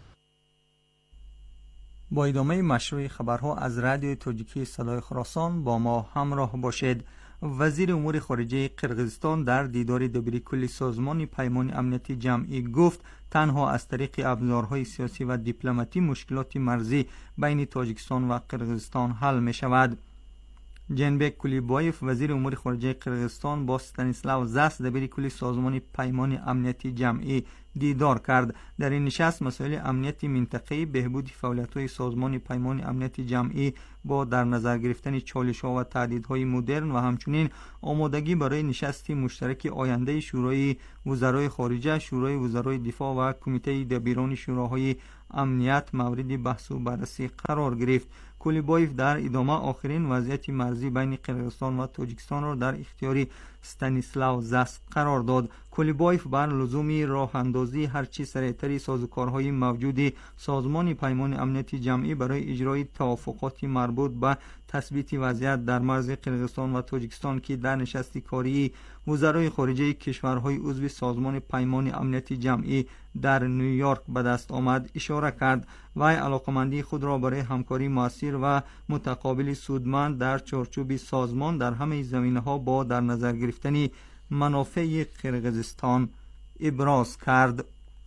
با ادامه مشروع خبرها از رادیو تاجیکی صدای خراسان با ما همراه باشید. وزیر امور خارجه قرقیزستان در دیدار دبیرکل سازمان پیمان امنیتی جمعی گفت تنها از طریق ابزارهای سیاسی و دیپلماتی مشکلات مرزی بین تاجیکستان و قرقیزستان حل می شود. جنبک کولیبایف وزیر امور خارجه قرقیزستان با استانیسلاو زاس دبیرکل سازمان پیمان امنیتی جمعی دیدار کرد. در این نشست مسائل امنیتی منطقه‌ای، بهبود فعالیت‌های سازمان پیمان امنیتی جمعی با در نظر گرفتن چالش‌ها و تهدیدهای مدرن و همچنین آمادگی برای نشستی مشترک آینده شورای وزرای خارجه، شورای وزرای دفاع و کمیته دبیران شوراهای امنیت مورد بحث و بررسی قرار گرفت. کولیبایف در ادامه آخرین وضعیت مرزی بین قرقیزستان و تاجیکستان را در اختیار استانیسلاو زاس قرار داد. کولیبایف بر لزومی راه اندازی هرچی سریعتر سازوکارهای موجود سازمان پیمان امنیتی جمعی برای اجرای توافقات مربوط به تثبیت وضعیت در مرز قرقیزستان و تاجیکستان که در نشست کاری وزرای خارجه کشورهای عضو سازمان پیمان امنیتی جمعی در نیویورک به دست آمد اشاره کرد. وی علاقمندی خود را برای همکاری مؤثر و متقابل سودمند در چارچوب سازمان در همه زمینه‌ها با در نظر گرفتن منافع قرقیزستان ابراز کرد.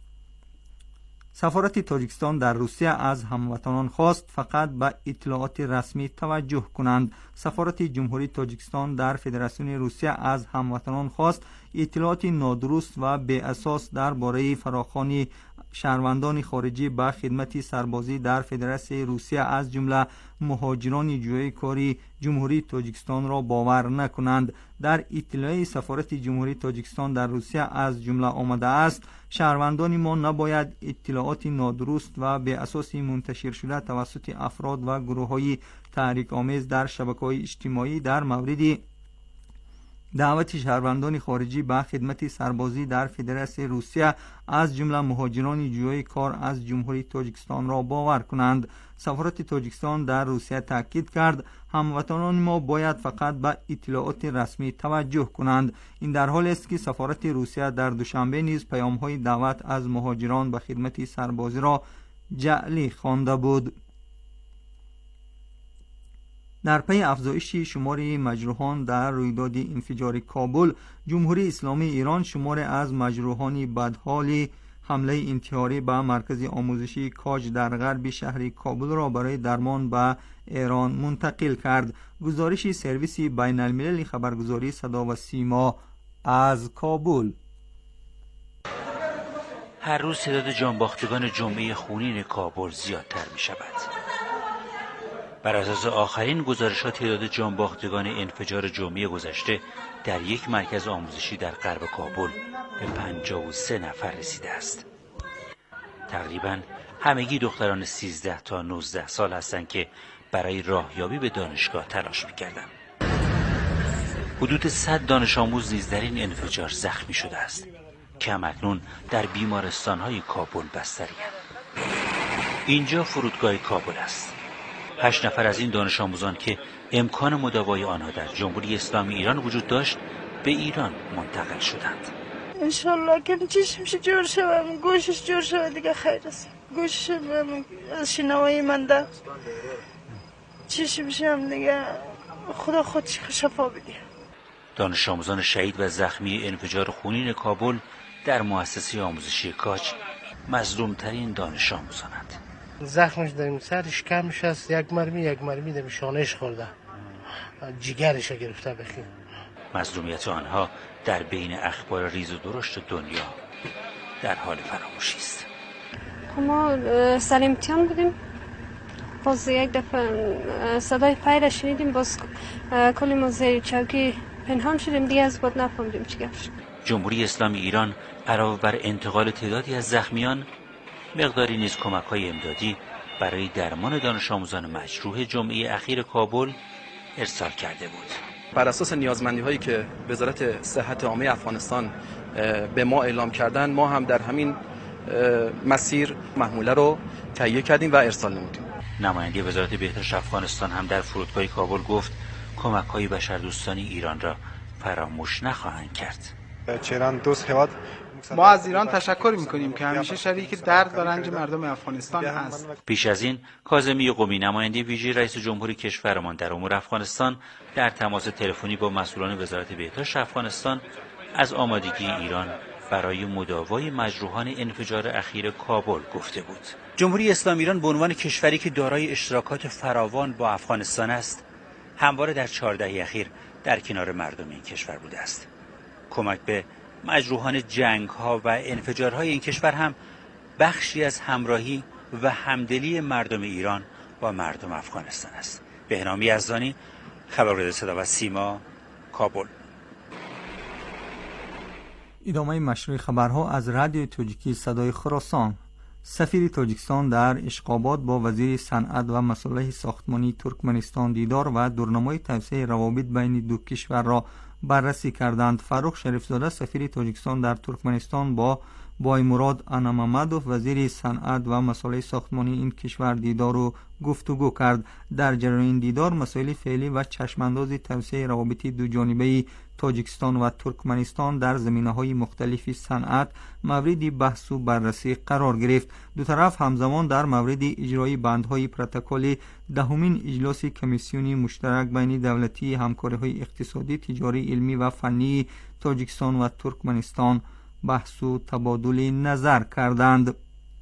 سفارت تاجیکستان در روسیه از هموطنان خواست فقط به اطلاعات رسمی توجه کنند. سفارت جمهوری تاجیکستان در فدراسیون روسیه از هموطنان خواست اطلاعات نادرست و بی اساس درباره فراخوانی شهروندان خارجی به خدمت سربازی در فدراسیون روسیه از جمله مهاجران جوی کاری جمهوری تاجیکستان را باور نکنند. در اطلاع سفارت جمهوری تاجیکستان در روسیه از جمله آمده است شهروندان ما نباید اطلاعات نادرست و بی اساس منتشر شده توسط افراد و گروه‌های تحریک آمیز در شبکه‌های اجتماعی در مورد دعوت شهروندان خارجی به خدمت سربازی در فدراسیون روسیه از جمله مهاجران جوی کار از جمهوری تاجیکستان را باور کنند. سفارت تاجیکستان در روسیه تاکید کرد هموطنان ما باید فقط به اطلاعات رسمی توجه کنند. این در حالی است که سفارت روسیه در دوشنبه نیز پیام‌های دعوت از مهاجران به خدمت سربازی را جعلی خوانده بود. در پی افزایش شمار مجروحان در رویداد انفجار کابل، جمهوری اسلامی ایران شمار از مجروحان بدحال حمله انتحاری به مرکز آموزشی کاج در غرب شهر کابل را برای درمان به ایران منتقل کرد. گزارش سرویس بین المللی خبرگزاری صدا و سیما از کابل. هر روز تعداد جانباختگان جمعه خونین کابل زیادتر می شود. بر اساس آخرین گزارشات تعداد جانباختگان انفجار جمعه گذشته در یک مرکز آموزشی در غرب کابل به پنجاه و سه نفر رسیده است. تقریباً همگی دختران سیزده تا نوزده سال هستند که برای راهیابی به دانشگاه تلاش می‌کردند. حدود صد دانش آموز نیز در این انفجار زخمی شده است. کم اکنون در بیمارستان‌های کابل بستری‌اند. اینجا فرودگاه کابل است. هشت نفر از این دانش آموزان که امکان مداوای آنها در جمهوری اسلامی ایران وجود داشت به ایران منتقل شدند. انشالله که چشمش جور شود، گوشش جور شود دیگه خیر است. گوشش از شنوایی من ده چشمش هم دیگه خدا خودش شفا بده. دانش آموزان شهید و زخمی انفجار خونین کابل در مؤسسه آموزشی کاج مظلومترین دانش آموزانند. زخمش در سرش کمش است، یک مرمی یک مرمی در شانهش خورده، جگرش گرفته بخیر. مظلومیت آنها در بین اخبار ریز و درشت دنیا در حال فراموشی است. ما سر امتحان بودیم، باز یک دفعه صدای فایر شنیدیم، باز کلی ما زیر چوکی پنهان شدیم، دیگه از بعد نفهمیدیم چی گفت. جمهوری اسلامی ایران علاوه بر انتقال تعدادی از زخمیان، مقداری نیز کمک‌های امدادی برای درمان دانش آموزان مجروح جمعه اخیر کابل ارسال کرده بود. بر اساس نیازمندی هایی که وزارت صحت عامه افغانستان به ما اعلام کردن، ما هم در همین مسیر محموله رو تهیه کردیم و ارسال نمودیم. نماینده وزارت بهداشت افغانستان هم در فرودگاه کابل گفت کمک‌های بشردوستانی ایران را فراموش نخواهند کرد. ما از ایران تشکر می‌کنیم که همیشه شریک درد و رنج مردم افغانستان است. پیش از این کاظمی قمی نماینده ویژه رئیس جمهور کشورمان در امور افغانستان در تماس تلفنی با مسئولان وزارت بهداشت افغانستان از آمادگی ایران برای مداوای مجروحان انفجار اخیر کابل گفته بود. جمهوری اسلامی ایران به عنوان کشوری که دارای اشتراکات فراوان با افغانستان است، همواره در چهار دهه اخیر در کنار مردم این کشور بوده است. کمک به مجروحان جنگ‌ها و انفجارهای این کشور هم بخشی از همراهی و همدلی مردم ایران با مردم افغانستان است. بهنام یزدانی، خبررسانی صدا و سیما، کابل. ادامه مشروع خبرها از رادیو تاجیکی صدای خراسان. سفیر تاجیکستان در اشقاباد با وزیر صنعت و مصالح ساختمانی ترکمنستان دیدار و دورنمای توسعه روابط بین دو کشور را بررسی کردند. فاروق شریفزاده سفیر تاجیکستان در ترکمنستان با بایمراد اناممدوف وزیر صنعت و مصالح ساختمانی این کشور دیدار و گفتگو کرد. در جریان این دیدار مسائل فعلی و چشمانداز توسعه روابط دو جانبه تاجیکستان و ترکمنستان در زمینه‌های مختلف صنعت مورد بحث و بررسی قرار گرفت. دو طرف همزمان در مورد اجرای بندهای پروتکل دهمین اجلاس کمیسیون مشترک بین دولتی همکاری‌های اقتصادی، تجاری، علمی و فنی تاجیکستان و ترکمنستان بحث و تبادل نظر کردند.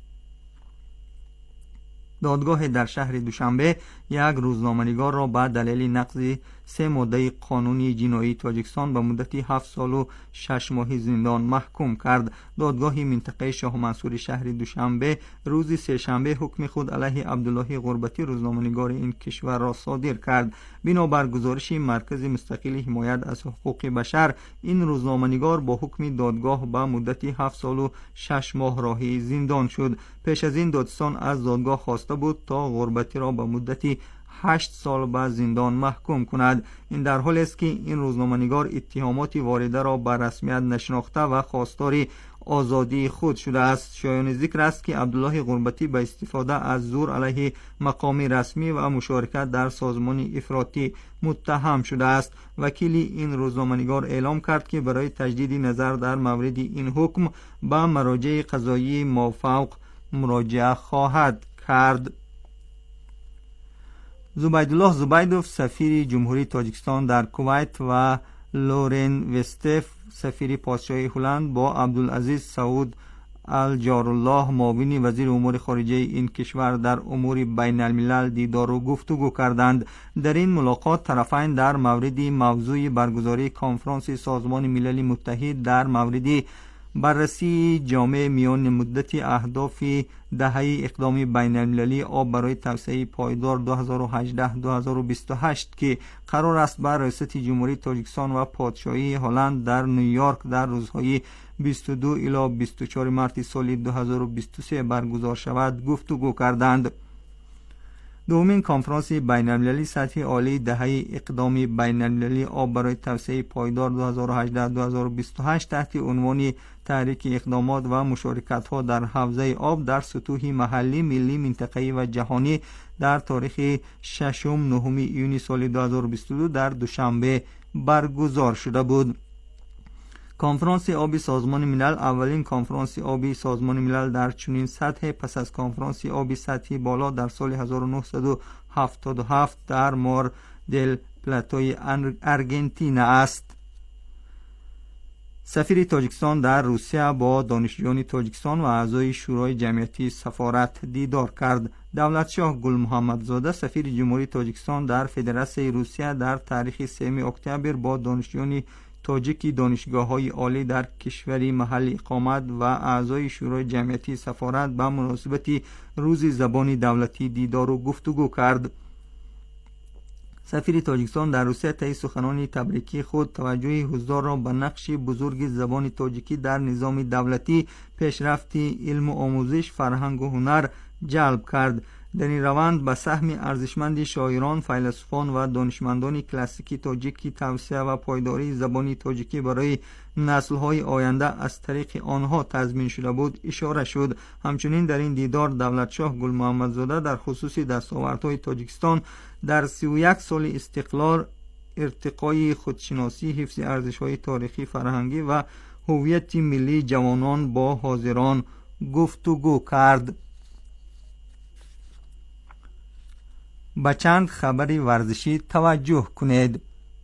دادگاه در شهر دوشنبه یک روزنامه‌نگار را به دلیل نقض سه ماده قانونی جنایی تاجیکستان به مدت هفت سال و شش ماه زندان محکوم کرد. دادگاه منطقه شاه منصور شهر دوشنبه روز سه‌شنبه حکم خود علیه عبدالله غربتی روزنامه‌نگار این کشور را صادر کرد. بنابر گزارش مرکز مستقل حمایت از حقوق بشر، این روزنامه‌نگار با حکم دادگاه به مدت هفت سال و شش ماه راهی زندان شد. پیش از این دادستان از دادگاه خواسته بود تا غربتی را به مدت هشت سال به زندان محکوم کند. این در حالی است که این روزنامه‌نگار اتهامات وارده را به رسمیت نشناخته و خواستار آزادی خود شده است. شایان ذکر است که عبدالله غربتی به استفاده از زور علیه مقام رسمی و مشارکت در سازمان افراطی متهم شده است. وکیل این روزنامه‌نگار اعلام کرد که برای تجدید نظر در مورد این حکم به مراجع قضایی مافوق مراجعه خواهد کرد. زبیدالله زبیدوف سفیر جمهوری تاجیکستان در کویت و لورن وستف سفیر پادشاهی هلند با عبدالعزیز سعود الجارالله معاون وزیر امور خارجه این کشور در امور بین الملل دیدار و گفتگو کردند. در این ملاقات طرفین در مورد موضوع برگزاری کنفرانس سازمان ملل متحد در مورد بررسی جامع میان مدت اهداف دهه اقدام بین المللی آب برای توسعه پایدار دو هزار و هجده تا دو هزار و بیست و هشت که قرار است بر ریاست جمهوری تاجیکستان و پادشاهی هلند در نیویورک در روزهای بیست و دو الی بیست و چهار مارس سال دو هزار و بیست و سه برگزار شود گفتگو کردند. دومین کنفرانس بین المللی سطح عالی دهه اقدام بین المللی آب برای توسعه پایدار دو هزار و هجده تا دو هزار و بیست و هشت تحت عنوان تحریک اقدامات و مشارکت‌ها در حوزه آب در سطوح محلی، ملی، منطقه‌ای و جهانی در تاریخ ششم نهم ایون سال دو هزار و بیست و دو در دوشنبه برگزار شده بود. کنفرانس آبی سازمان ملل اولین کنفرانس آبی سازمان ملل در چنین سطح پس از کنفرانس آبی سطحی بالا در سال هزار و نهصد و هفتاد و هفت در مار دل پلاتوی ارژانتین است. سفیر تاجیکستان در روسیه با دانشجویان تاجیکستان و اعضای شورای جمعیتی سفارت دیدار کرد. دولتشاه گل محمدزاده سفیر جمهوری تاجیکستان در فدراسیون روسیه در تاریخ سوم اکتبر با دانشجویان تاجیکی دانشگاه‌های عالی در کشوری محل اقامت و اعضای شورای جمعیتی سفارت به مناسبت روز زبان دولتی دیدار و گفتگو کرد. سفیر تاجیکستان در روسیه طی سخنان تبریکی خود توجه حضار را به نقش بزرگ زبان تاجیکی در نظام دولتی، پیشرفت علم و آموزش، فرهنگ و هنر جلب کرد. در این روند به سهم ارزشمند شاعران، فیلسوفان و دانشمندان کلاسیکی تاجیکی توسعه و پایداری زبانی تاجیکی برای نسل‌های آینده از طریق آنها تضمین شده بود اشاره شد. همچنین در این دیدار دولتشاه گل محمدزاده در خصوص دستاوردهای تاجیکستان در سی و یک سال استقلال، ارتقای خودشناسی، حفظ ارزش‌های تاریخی فرهنگی و هویت ملی جوانان با حاضران گفتگو کرد. به چند خبری ورزشی توجه کنید.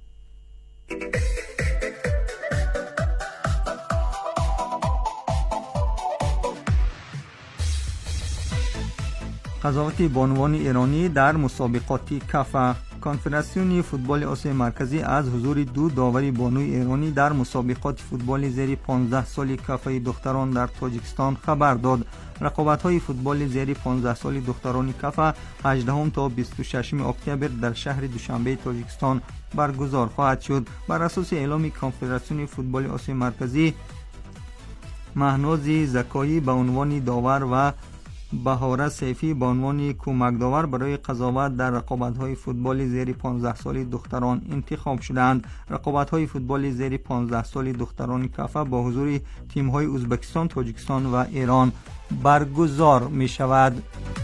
قضاوت بانوان ایرانی در مسابقات کاف. کنفدراسیون فوتبال آسیای مرکزی از حضور دو داور بانوی ایرانی در مسابقات فوتبال زیر پانزده سالی کاف دختران در تاجیکستان خبر داد. رقابت‌های فوتبال زیر پانزده سالی دختران کاف هجدهم تا بیست و ششم اکتبر در شهر دوشنبه تاجیکستان برگزار خواهد شد. بر اساس اعلام کنفدراسیون فوتبال آسیای مرکزی، مهناز زکایی به عنوان داور و بهاره سیفی به عنوان کمک داور برای قضاوت در رقابت‌های فوتبال زیر پانزده سالی دختران انتخاب شدند. رقابت‌های فوتبال زیر پانزده سالی دختران کاف با حضور تیم‌های ازبکستان، تاجیکستان و ایران برگزار می‌شود.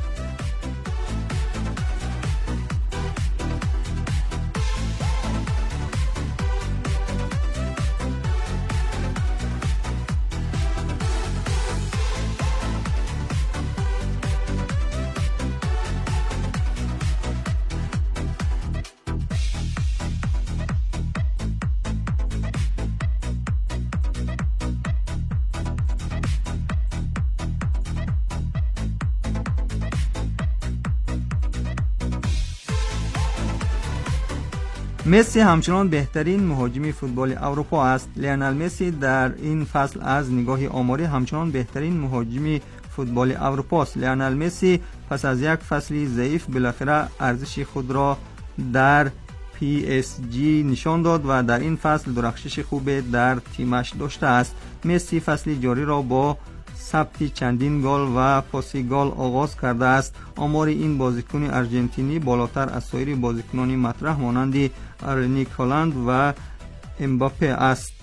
مسی همچنان بهترین مهاجم فوتبال اروپا است. لیونل مسی در این فصل از نگاه آماری همچنان بهترین مهاجم فوتبال اروپا است. لیونل مسی پس از یک فصلی ضعیف بالاخره ارزش خود را در پی اس جی نشان داد و در این فصل درخشش خوب در تیمش داشته است. مسی فصل جاری را با ثبت چندین گل و پاس گل آغاز کرده است. آمار این بازیکن آرژانتینی بالاتر از سایر بازیکنان مطرح مانند ارلینگ هالند و امباپه است.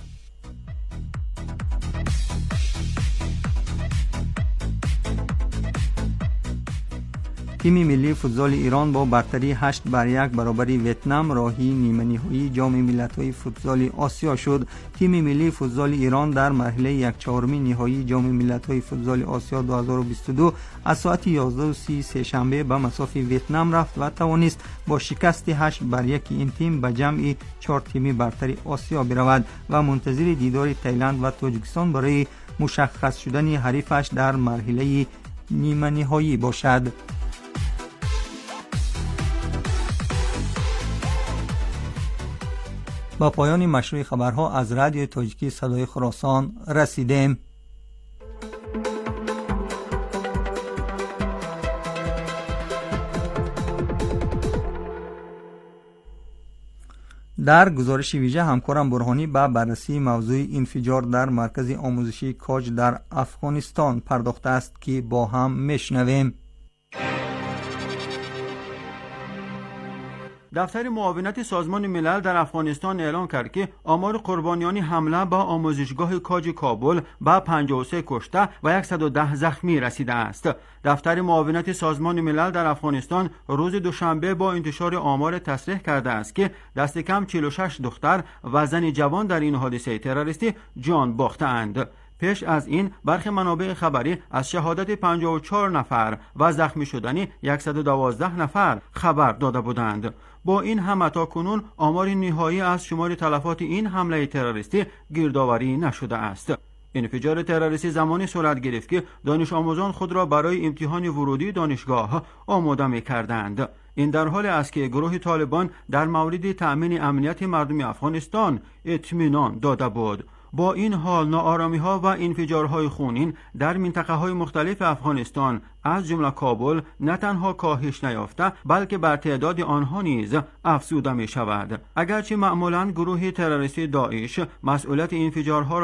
تیم ملی فوتبال ایران با برتری هشت بر یک برابر ویتنام راهی نیمه نهایی جام ملت‌های فوتبال آسیا شد. تیم ملی فوتبال ایران در مرحله یک چهارمی نهایی جام ملت‌های فوتبال آسیا دو هزار و بیست و دو از ساعت یازده و سی سه شنبه به مساف ویتنام رفت و توانست با شکست هشت بر یک این تیم به جمع چهار تیمی برتری آسیا برود و منتظر دیدار تایلند و تاجیکستان برای مشخص شدن حریفش در مرحله نیمه نهایی باشد. با پایان مشروع خبرها از رادیو تاجیکی صدای خراسان رسیدیم. در گزارش ویژه همکارم برهانی به بررسی موضوع انفجار در مرکز آموزشی کاج در افغانستان پرداخته است که با هم میشنویم. دفتر معاونت سازمان ملل در افغانستان اعلام کرد که آمار قربانیان حمله به آموزشگاه کاج کابل به پنجاه و سه کشته و صد و ده زخمی رسیده است. دفتر معاونت سازمان ملل در افغانستان روز دوشنبه با انتشار آمار تصریح کرده است که دست کم چهل و شش دختر و زن جوان در این حادثه تروریستی جان باختند. پیش از این برخی منابع خبری از شهادت پنجاه و چهار نفر و زخمی شدن صد و دوازده نفر خبر داده بودند. با این هم تاکنون آمار نهایی از شمار تلفات این حمله تروریستی گردآوری نشده است. انفجار تروریستی زمانی صورت گرفت که دانش آموزان خود را برای امتحان ورودی دانشگاه آماده می‌کردند. این در حالی است که گروه طالبان در مورد تأمین امنیت مردم افغانستان اطمینان داده بود. با این حال ناآرامی‌ها و انفجارهای خونین در منطقه‌های مختلف افغانستان از جمله کابل نه تنها کاهش نیافته بلکه بر تعداد آنها نیز افزوده می‌شود. اگرچه معمولاً گروه تروریستی داعش مسئولیت انفجارها